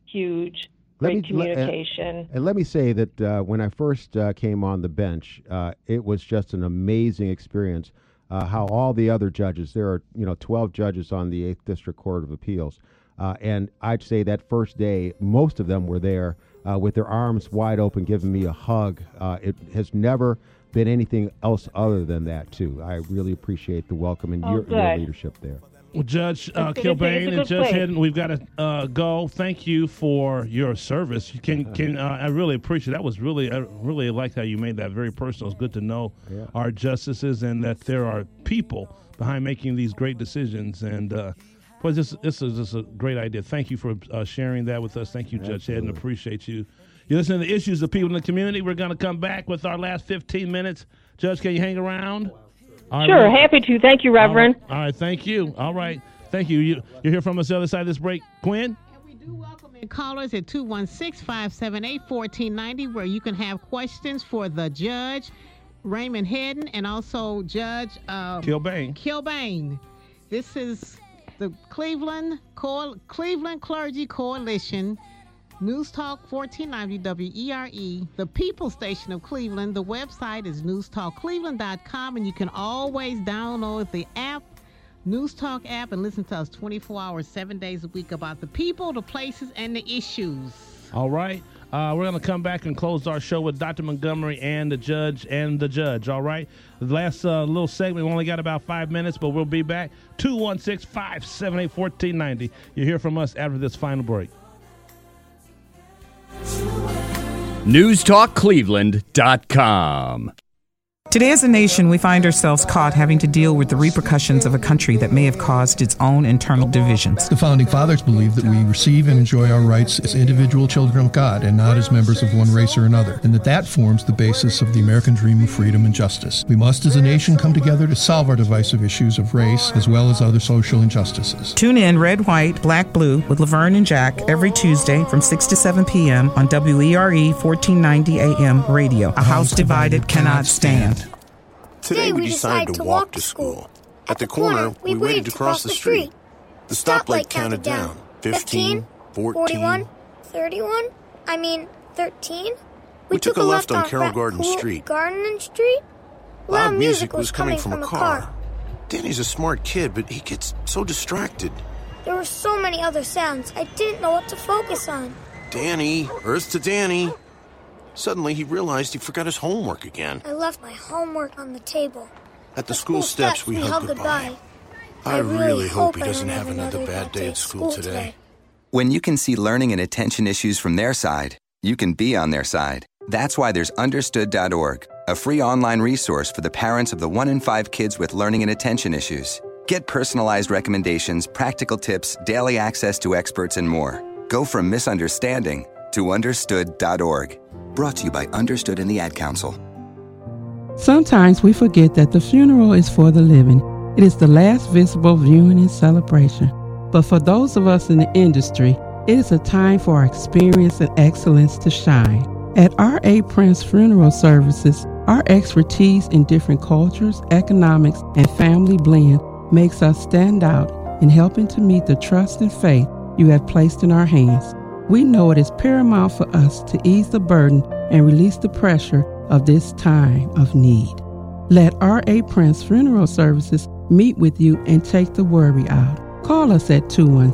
huge. Great communication. And let me say that when I first came on the bench, it was just an amazing experience. How all the other judges, there are 12 judges on the 8th District Court of Appeals, and I'd say that first day, most of them were there with their arms wide open, giving me a hug. It has never been anything else other than that, too. I really appreciate the welcome and your leadership there. Well, Judge Kilbane and Judge Hedden, we've got to go. Thank you for your service. I really appreciate it. That was I really liked how you made that very personal. It's good to know our justices and that there are people behind making these great decisions. And this is just a great idea. Thank you for sharing that with us. Thank you, Judge Hedden. Appreciate you. You're listening to the issues of people in the community. We're going to come back with our last 15 minutes. Judge, can you hang around? Sure, happy to. Thank you, Reverend. All right, thank you. All right, thank you. You hear from us the other side of this break, Quinn? And we do welcome in callers at 216-578-1490, where you can have questions for the judge, Raymond Hedden, and also Judge Kilbane. This is the Cleveland Clergy Coalition. News Talk 1490 WERE, the People Station of Cleveland. The website is newstalkcleveland.com, and you can always download the app, News Talk app, and listen to us 24 hours, 7 days a week about the people, the places, and the issues. All right. We're going to come back and close our show with Dr. Montgomery and the judge. All right. The last little segment, we only got about 5 minutes, but we'll be back. 216-578-1490. You'll hear from us after this final break. NewsTalkCleveland.com. Today as a nation, we find ourselves caught having to deal with the repercussions of a country that may have caused its own internal divisions. The Founding Fathers believed that we receive and enjoy our rights as individual children of God and not as members of one race or another, and that forms the basis of the American dream of freedom and justice. We must as a nation come together to solve our divisive issues of race as well as other social injustices. Tune in Red, White, Black, Blue with Laverne and Jack every Tuesday from 6 to 7 p.m. on WERE 1490 AM radio. A house divided cannot stand. Today we decided to walk to school. At the corner, we waited to cross the street. The stoplight counted down. 15, 41, 31, 13. We took a left on Carroll Garden Street. Garden Street? Loud music was coming from a car. Danny's a smart kid, but he gets so distracted. There were so many other sounds, I didn't know what to focus on. Danny, Earth to Danny. Suddenly, he realized he forgot his homework again. I left my homework on the table. At the school steps, we hugged goodbye. I really hope he doesn't have another bad day at school today. When you can see learning and attention issues from their side, you can be on their side. That's why there's Understood.org, a free online resource for the parents of the 1 in 5 kids with learning and attention issues. Get personalized recommendations, practical tips, daily access to experts, and more. Go from misunderstanding to Understood.org. Brought to you by Understood and the Ad Council. Sometimes we forget that the funeral is for the living. It is the last visible viewing and celebration. But for those of us in the industry, it is a time for our experience and excellence to shine. At R.A. Prince Funeral Services, our expertise in different cultures, economics, and family blend makes us stand out in helping to meet the trust and faith you have placed in our hands. We know it is paramount for us to ease the burden and release the pressure of this time of need. Let R.A. Prince Funeral Services meet with you and take the worry out. Call us at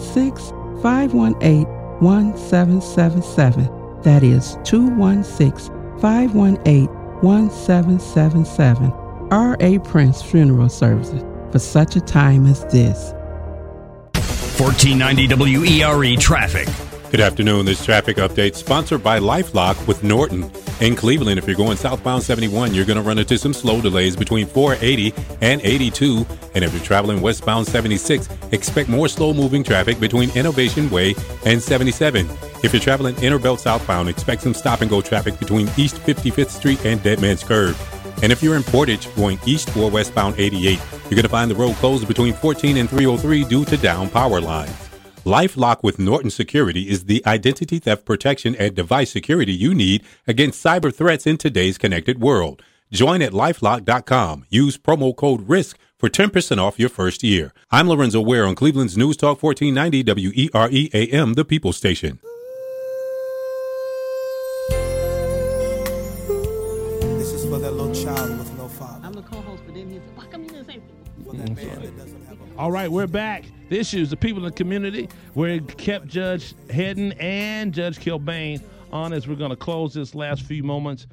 216-518-1777. That is 216-518-1777. R.A. Prince Funeral Services, for such a time as this. 1490 WERE traffic. Good afternoon. This traffic update sponsored by LifeLock with Norton. In Cleveland, if you're going southbound 71, you're going to run into some slow delays between 480 and 82. And if you're traveling westbound 76, expect more slow-moving traffic between Innovation Way and 77. If you're traveling inner belt southbound, expect some stop-and-go traffic between East 55th Street and Dead Man's Curve. And if you're in Portage going east or westbound 88, you're going to find the road closed between 14 and 303 due to down power lines. LifeLock with Norton Security is the identity theft protection and device security you need against cyber threats in today's connected world. Join at LifeLock.com. Use promo code RISK for 10% off your first year. I'm Lorenzo Ware on Cleveland's News Talk 1490 WERE AM, the People Station. for that little child with no father. I'm the co-host, but then he said, why come you didn't say For that man that doesn't have a All right, we're back. The issues, the people in the community. We kept Judge Hedden and Judge Kilbane on as we're going to close this last few moments.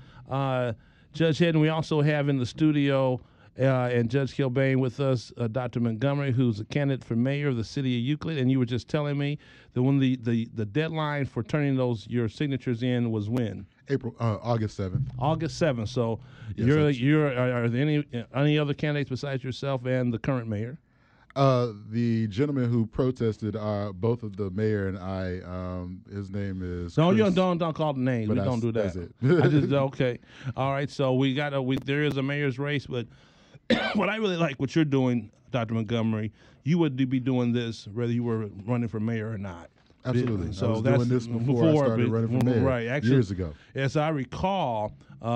Judge Hedden, we also have in the studio and Judge Kilbane with us, Dr. Montgomery, who's a candidate for mayor of the city of Euclid. And you were just telling me that when the deadline for turning your signatures in was when? August 7th. August 7th. So Yes, are there any other candidates besides yourself and the current mayor? The gentleman who protested, both of the mayor and I, his name is. No, Chris, you don't call the names. We don't do that. That's it. I just okay. All right. So there is a mayor's race, but what I really like what you're doing, Dr. Montgomery, you would be doing this whether you were running for mayor or not. Absolutely. So I was that's doing this before I started running for mayor, right? Actually, years ago. As I recall,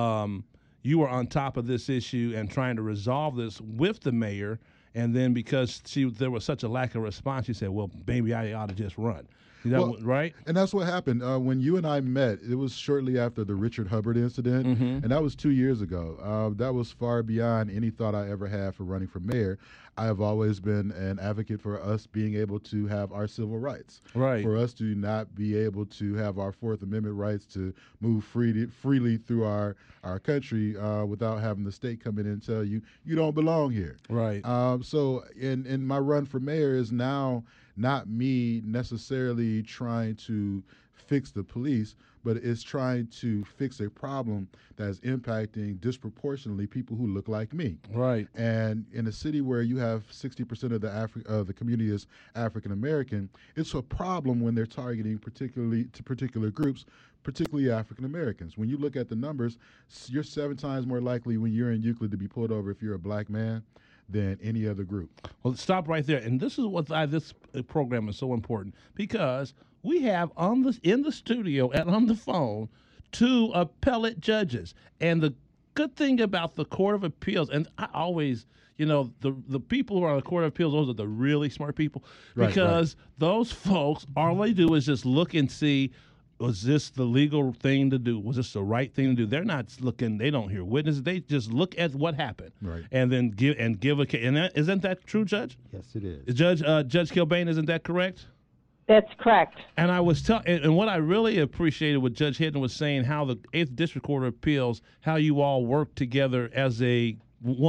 you were on top of this issue and trying to resolve this with the mayor. And then because there was such a lack of response, you said, well, maybe I ought to just run. Right? And that's what happened. When you and I met, it was shortly after the Richard Hubbard incident, and that was 2 years ago. That was far beyond any thought I ever had for running for mayor. I have always been an advocate for us being able to have our civil rights. Right. For us to not be able to have our Fourth Amendment rights to move freely through our country without having the state come in and tell you don't belong here. Right. So in my run for mayor is now not me necessarily trying to fix the police, but it's trying to fix a problem that is impacting disproportionately people who look like me. Right. And in a city where you have 60% of the community is African American, it's a problem when they're targeting particular groups, particularly African Americans. When you look at the numbers, you're 7 times more likely when you're in Euclid to be pulled over if you're a black man than any other group. Well, stop right there. And this is why this program is so important, because we have in the studio and on the phone 2 appellate judges. And the good thing about the Court of Appeals, and I always, the people who are on the Court of Appeals, those are the really smart people, because those folks, all they do is just look and see, was this the legal thing to do? Was this the right thing to do? They're not looking. They don't hear witnesses. They just look at what happened, right, and then give a case. And isn't that true, Judge? Yes, it is. Judge Kilbane, isn't that correct? That's correct. And I was and what I really appreciated what Judge Hedden was saying, how the 8th District Court of Appeals, how you all work together as a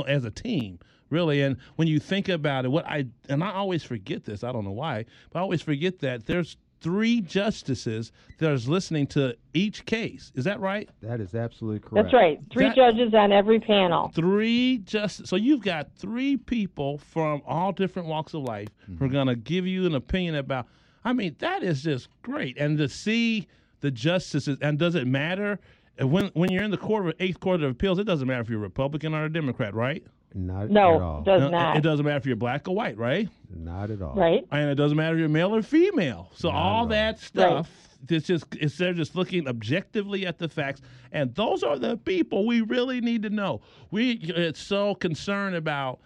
team. Really, and when you think about it, I always forget this. I don't know why, but I always forget that there's 3 justices that is listening to each case. Is that right? That is absolutely correct. That's right. 3 judges on every panel. 3 justices. So you've got 3 people from all different walks of life who are going to give you an opinion about. I mean, that is just great. And to see the justices, and does it matter when you're in the 8th Court of Appeals? It doesn't matter if you're a Republican or a Democrat, right? Not at all. No, it does not. It doesn't matter if you're black or white, right? Not at all. Right. And it doesn't matter if you're male or female. So all that stuff, they're just looking objectively at the facts. And those are the people we really need to know. It's so concerned about,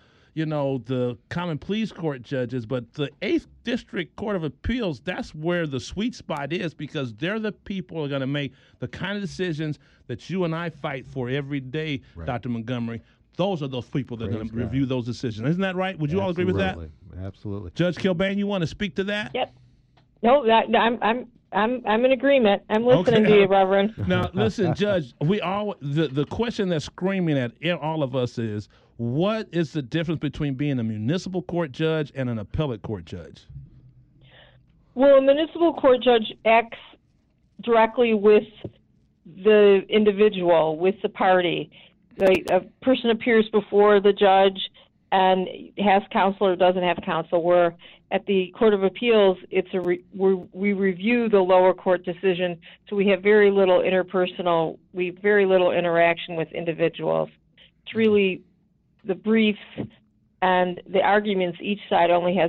the common pleas court judges, but the 8th District Court of Appeals, that's where the sweet spot is, because they're the people who are going to make the kind of decisions that you and I fight for every day, Dr. Montgomery. Those are those people that are going to review those decisions. Isn't that right? Would you all agree with that? Absolutely. Judge Kilbane, you want to speak to that? Yep. No, I'm in agreement. I'm listening to you, Reverend. Now, listen, Judge, the question that's screaming at all of us is, what is the difference between being a municipal court judge and an appellate court judge? Well, a municipal court judge acts directly with the individual, with the party. A person appears before the judge and has counsel or doesn't have counsel. Where at the Court of Appeals, we review the lower court decision, so we have very little very little interaction with individuals. It's really the briefs and the arguments. Each side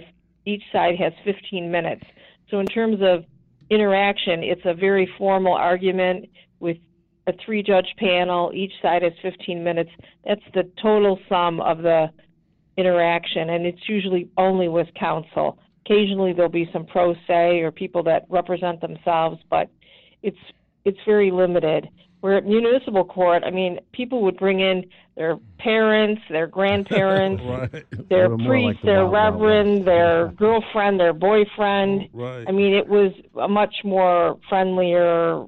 has 15 minutes. So in terms of interaction, it's a very formal argument with a 3-judge panel. Each side has 15 minutes. That's the total sum of the interaction, and it's usually only with counsel. Occasionally there'll be some pro se or people that represent themselves, but it's very limited. Where at municipal court, I mean, people would bring in their parents, their grandparents, Right. their A little more priest, like the their Wild Wild reverend, their girlfriend, their boyfriend. Right. I mean, it was a much more friendlier,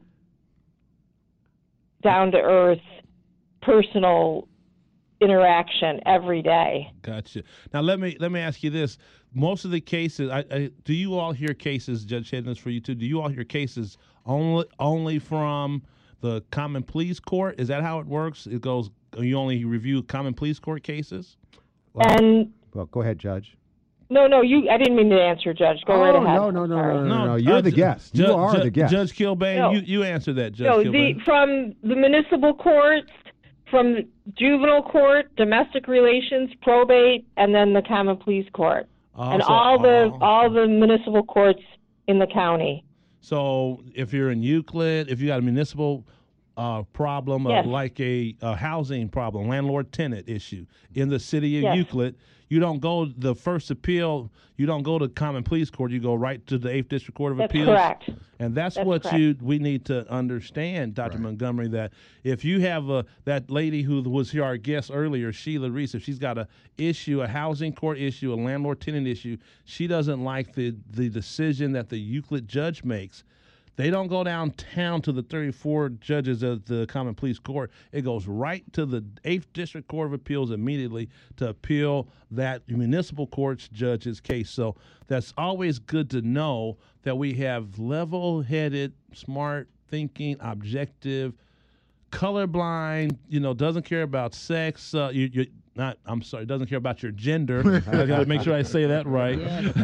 down-to-earth, personal interaction every day. Gotcha. Now let me ask you this: most of the cases, do you all hear cases, Judge Hedden, this for you too? Do you all hear cases only from the common pleas court? Is that how it works? It goes. You only review common pleas court cases? Well, go ahead, Judge. No, I didn't mean to answer, Judge. Go right ahead. No. You're the guest. You are the guest. Judge Kilbane, No. you answer that, Judge No, Kilbane. from the municipal courts, from juvenile court, domestic relations, probate, and then the common pleas court, and so- all the municipal courts in the county. So if you're in Euclid, if you got a municipal problem, Yes. like a housing problem, landlord-tenant issue in the city of Yes. Euclid, you don't go the first appeal. You don't go to common pleas court. You go right to the 8th District Court of That's Appeals. correct. And that's That's what correct. we need to understand, Dr. Montgomery, that if you have that lady who was here, our guest earlier, Sheila Reese, if she's got a housing court issue, a landlord-tenant issue, she doesn't like the decision that the Euclid judge makes. They don't go downtown to the 34 judges of the Common Pleas Court. It goes right to the 8th District Court of Appeals immediately to appeal that municipal court's judge's case. So that's always good to know that we have level-headed, smart thinking, objective, colorblind, doesn't care about sex. Doesn't care about your gender. I got to make sure I say that right.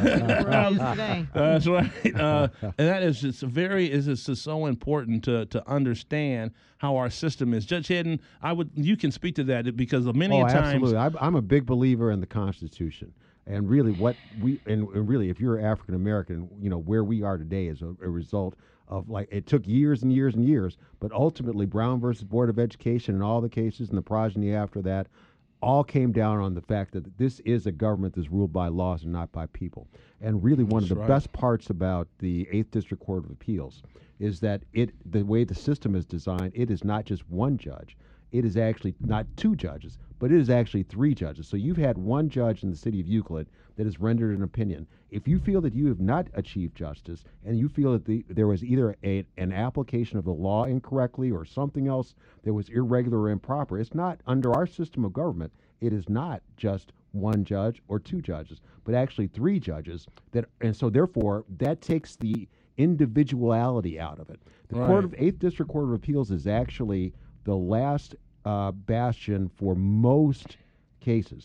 That's right. And that is just it's just so important to understand how our system is. Judge Hedden, you can speak to that because many times. Absolutely. I'm a big believer in the Constitution. And really, really, if you're African American, where we are today is a result of it took years and years and years, but ultimately Brown versus Board of Education and all the cases and the progeny after that all came down on the fact that this is a government that's ruled by laws and not by people. And really one of the best parts about the 8th District Court of Appeals is that the way the system is designed, it is not just one judge. It is actually not two judges, but it is actually three judges. So you've had one judge in the city of Euclid that has rendered an opinion. If you feel that you have not achieved justice and you feel that there was either an application of the law incorrectly or something else that was irregular or improper, it's not under our system of government. It is not just one judge or two judges, but actually three judges. And so therefore, that takes the individuality out of it. The 8th District Court of Appeals is actually the last bastion for most cases.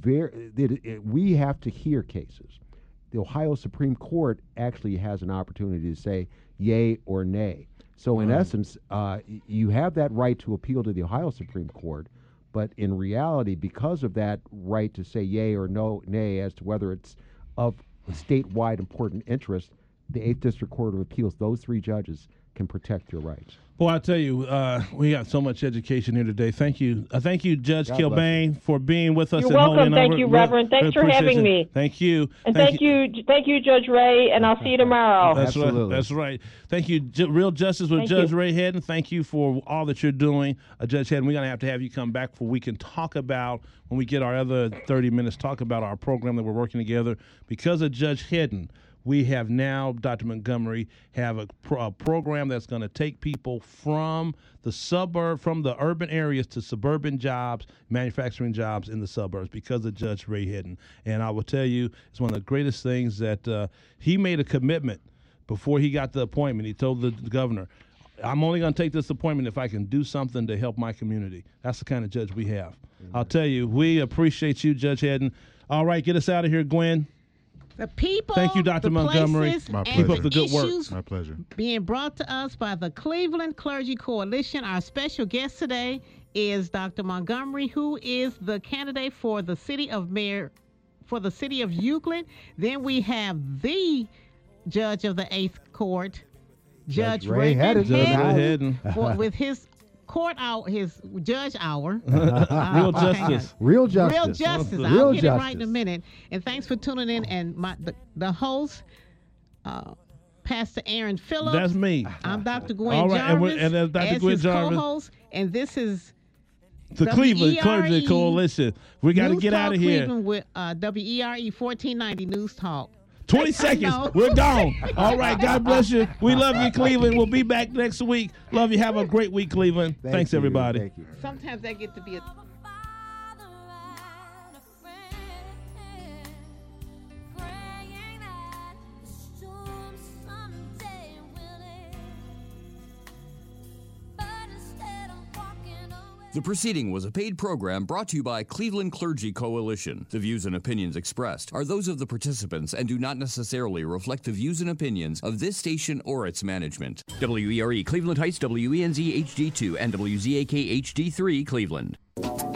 We have to hear cases. The Ohio Supreme Court actually has an opportunity to say yay or nay. So in essence, you have that right to appeal to the Ohio Supreme Court, but in reality, because of that right to say yay or nay as to whether it's of statewide important interest, the 8th District Court of Appeals, those three judges can protect your rights. Well, I tell you, we got so much education here today. Thank you, Judge Kilbane, for being with us. You're welcome. Thank you, Reverend. Thanks for having me. Thank you. And thank you, Judge Ray, and I'll see you tomorrow. That's right. That's right. Thank you, Real Justice with Judge Ray Hedden. Thank you for all that you're doing, Judge Hedden. We're going to have you come back for we can talk about, when we get our other 30 minutes, talk about our program that we're working together. Because of Judge Hedden, we have now, Dr. Montgomery, have a program that's going to take people from the urban areas to suburban jobs, manufacturing jobs in the suburbs because of Judge Ray Hedden. And I will tell you, it's one of the greatest things that he made a commitment before he got the appointment. He told the governor, I'm only going to take this appointment if I can do something to help my community. That's the kind of judge we have. I'll tell you, we appreciate you, Judge Hedden. All right, get us out of here, Gwen. The people, thank you, Dr. Montgomery. Keep up the good work. My pleasure. Being brought to us by the Cleveland Clergy Coalition. Our special guest today is Dr. Montgomery, who is the candidate for the city of Euclid. Then we have the judge of the 8th Court, Judge Ray Hedden, with his court hour, his judge hour. Real justice. Real justice. Real justice. I'll get it right in a minute. And thanks for tuning in. And the host, Pastor Aaron Phillips. That's me. I'm Dr. Gwen All right, Jarvis. and that's Dr. as Gwen his Jarvis. co-host, and this is the Cleveland Clergy WERE Coalition. We got to News get Talk out of here. Cleveland with WERE 1490 News Talk. 20 seconds. We're gone. All right. God bless you. We love you, Cleveland. We'll be back next week. Love you. Have a great week, Cleveland. Thanks, everybody. Thank you. Sometimes I get to be a... The proceeding was a paid program brought to you by Cleveland Clergy Coalition. The views and opinions expressed are those of the participants and do not necessarily reflect the views and opinions of this station or its management. WERE Cleveland Heights, WENZ HD2, and WZAK HD3 Cleveland.